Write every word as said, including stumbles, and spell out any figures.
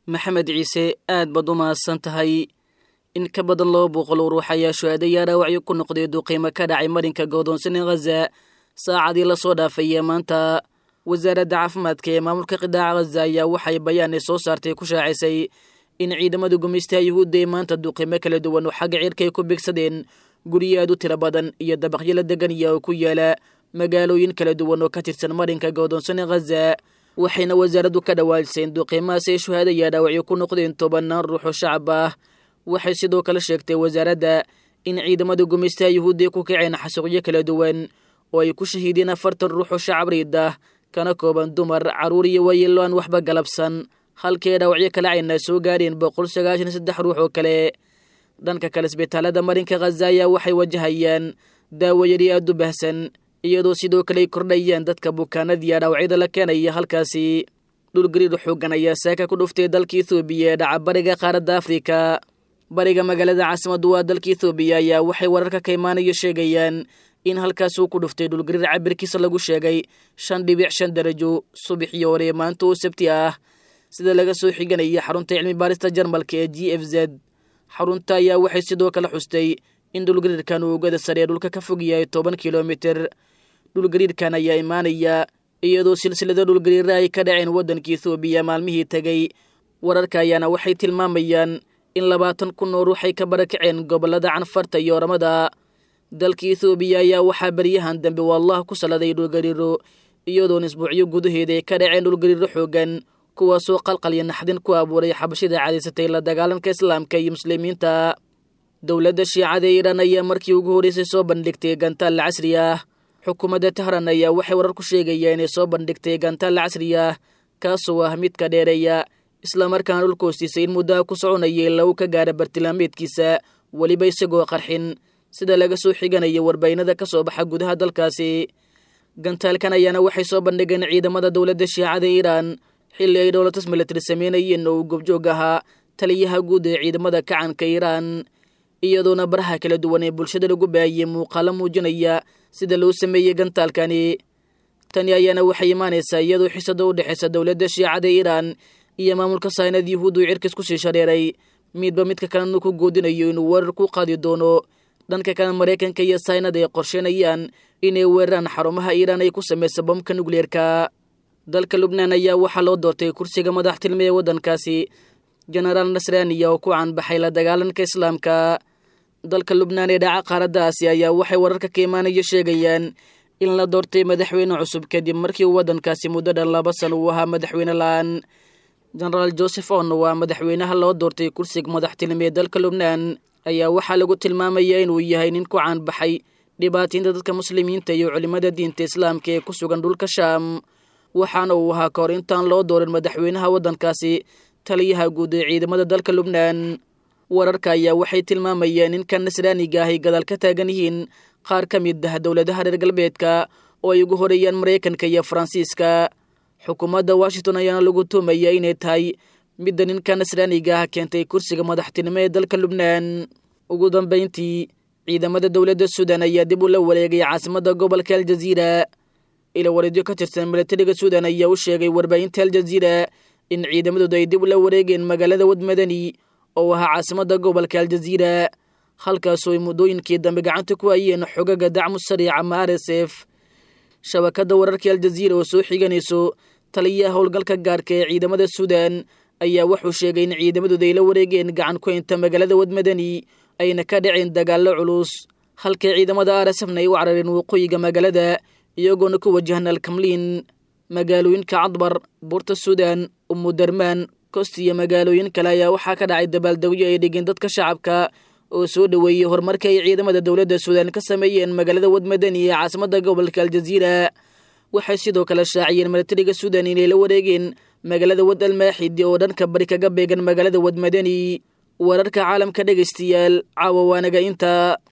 maxamed ciise aad baad u mahadsan tahay. in ka badan laba boqol oo ruux ayaa shuhaadaya dhaawacyo ku noqday duqeymo ka dhacay marinka go'doonsan ee Gaza saacadii la soo dhaafay maanta. wasaaradda caafimaadka ee maamulka qidaaca Gaza ayaa waxay bayaan soo saartay ku shaacisay in ciidamada gumeystaha Yuhuudda ay maanta duqeymo kala duwan oo xagga cirka ay ku bigsadeen guryo aad u tiro badan iyo dabaqyo la degan yahay oo ku yaala magaalooyin kala duwan oo ka tirsan marinka go'doonsan ee Gaza. waxayna wasaaraddu ka dhawaajisay duqeymahaas ay shuhaadaya dhaawacyo ku noqdeen tobanaan ruux oo shacab ah. waxay sidoo kale sheegtay wasaaradda in ciidamada gumeystaha Yuhuudda ay ku kaceen xasuuqyo kala duwan oo ay ku shahiideen afartan ruux oo shacab riid ah kana kooban dumar, carruur iyo waayeelo aan waxba galabsan, halkii dhaawacyo kala cayna soo gaareen boqol sagaashan iyo saddex ruux oo kale. dhanka kale isbitaalada marinka Gaza ayaa waxay wajahayaan daawo yari aad u baahsan, iyadoo sidoo kale ay kordhayaan dadka bukaanadii dhaawacyada la keenaya halkaasi. dhulgariir xooggan ayaa saaka ku dhuftay dalka Itoobiya ee dhaca bariga qaaradda Afrika. bariga magaalada caasimaddu waa dalka Itoobiya ayaa waxay wararka ka imaanaya sheegayaan in halkaas uu ku dhuftay dhulgariir cabirkiisa lagu sheegay shan dhibic shan darajo subaxii hore maanta oo Sabti ah, sida laga soo xiganaya xarunta cilmi baarista Jarmalka ee G F Z. xarunta ayaa waxay sidoo kale xustay in dhulgariirkan uu uga sare dhulka ka fog yahay toban kiiloomitir. dhulgariirkan ayaa imaanaya iyadoo silsilada dhulgariira ay ka dhaceen waddanka Itoobiya maalmihii tagay. wararka ayaana waxay tilmaamayaan in labaatan kun oo ruux ay ka barakaceen gobollada Canfarta iyo Oromada. dalka Itoobiya ayaa waxaa baryahan dambe wallah ku saladay dhulgariiro, iyadoo isbuucyo gudaheeda ay ka dhaceen dhulgariiro xooggan kuwaasoo qalqal iyo naxdin ku abuuray xabashida cadaysatay la dagaalanka islaamka iyo muslimiinta. dowladda shiicada ee Iiraan ayaa markii ugu horeysay soo bandhigtay gantaal casri ah. xukuumadda Tehran ayaa waxay warar ku sheegayaan inay soo bandhigtay gantaal casri ah kaasoo ah mid ka dheereeya islamarkaana dhulka hoostiisa in muddo ku soconayay lagu ka gaara bartilmaameedkiisa weliba isagoo qarxin, sida laga soo xiganayo warbaahinada ka soo baxa gudaha dalkaasi. gantaalkan ayaana waxay soo bandhigeen ciidamada dowladda shiicada ee Iiraan xilli ay dowladas military sameynayeen oo goobjoog ahaa taliyaha guud ee ciidamada kacanka Iiraan, iyadoona baraha kala duwan ee bulshada lagu baahiyey muuqaalo muujinaya sida loo sameeyey gantaalkani. tani ayaana waxay imaanaysaa iyadoo xisada u dhexaysa dowladda shiicada ee Iiraan iyo maamulka saynad Yuhuuddu cirkis ku sii shareeray midba midka kalena ku goodinayo inuu weerar ku qaadi doono. dhanka kale Mareykanka iyo saynad ay qorsheynayaan inay weeraraan xarumaha Iiraan ay ku samayso bamka nukleerka. dalka Lubnaan ayaa waxaa loo doortay kursiga madaxtinimo ee waddankaasi jenaraal Nasrani oo ku caanbaxay la dagaalanka islaamka. dalka Lubnaan ee dhaca qaaradda Aasiya ayaa waxay wararka ka imaanaya sheegayaan in la doortay madaxweyne cusub kadib markii uu waddankaasi muddo dhan laba sano uu ahaa madaxweyne la'aan. jenaraal Joseph Aoun waa madaxweynaha loo doortay kursiga madaxtinimo ee dalka Lubnaan ayaa waxaa lagu tilmaamayaa inuu yahay nin ku caanbaxay dhibaataynta dadka muslimiinta iyo culimada diinta islaamka ee ku sugan dhulka Shaam. waxaana uu ahaa kahor intaan loo doorin madaxweynaha waddankaasi taliyaha guud ee ciidamada dalka Lubnaan. wararka ayaa waxay tilmaamayeen in kan Nasraaniga ah ay gadaal ka taagan yihiin qaar ka mid ah dowladaha reer galbeedka oo ay ugu horeeyaan Mareykanka iyo Faransiiska. xukuumadda Washington ayaana lagu tuumayaa inay tahay midda ninka Nasraaniga ah keentay kursiga madaxtinimo ee dalka Lubnaan. ugu dambeyntii ciidamada dowladda Suudaan ayaa dib u la wareegay caasimadda gobolka Al Jazeera. ila wareedyo ka tirsan militariga Suudaan ayaa u sheegay warbaahinta Al Jazeera in ciidamadoodu ay dib u la wareegeen magaalada Wadmadani oo ahaa caasimadda gobolka Al Jazeera, halkaasoo ay muddooyinkii dambe gacanta ku hayeen xogaga dacmu sariica ama R S F. shabakadda wararka Al Jazeera oo soo xiganayso taliyaha howlgalka gaarka ee ciidamada Suudaan ayaa wuxuu sheegay in ciidamadoodu ay la wareegeen gacan ku haynta magaalada Wadmadani ayna ka dhaceen dagaallo culus, halkii ciidamada R S F-na ay u carareen waqooyiga magaalada iyagoona ku wajahan Al-Kamliin. magaalooyinka Cadbar, Buurta Suudaan, Umu Darmaan, Kosti iyo magaalooyin kale ayaa waxaa ka dhacay dabaaldegyo ay dhigeen dadka shacabka oo soo dhaweeyey horumarka ay ciidamada dowladda Suudaan ka sameeyeen magaalada Wadmadani ee caasimadda gobolka Al Jazeera. waxay sidoo kale shaaciyeen militariga Suudaan inay la wareegeen magaalada Wad Al-Maaxid oo dhanka bari kaga beegan magaalada Wadmadani. wararka caalamka dhegeystayaal caawa waanaga inta